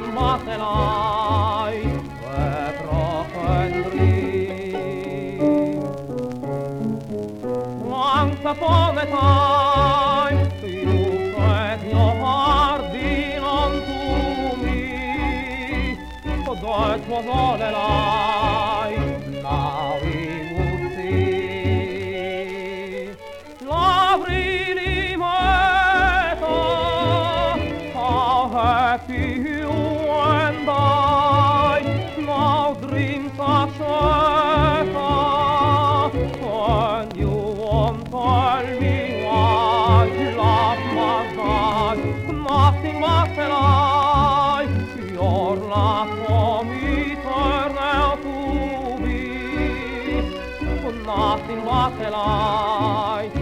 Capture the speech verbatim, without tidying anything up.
nothing but a lie, a broken dream. Once upon a time, you said your heart belonged to me, but that was all a lie. Now we would see love really matters, how happy you and I. Now dreams are shattered, and you won't tell me why. Love was not nothing but a lie. Your love for me turned out to be nothing but a lie.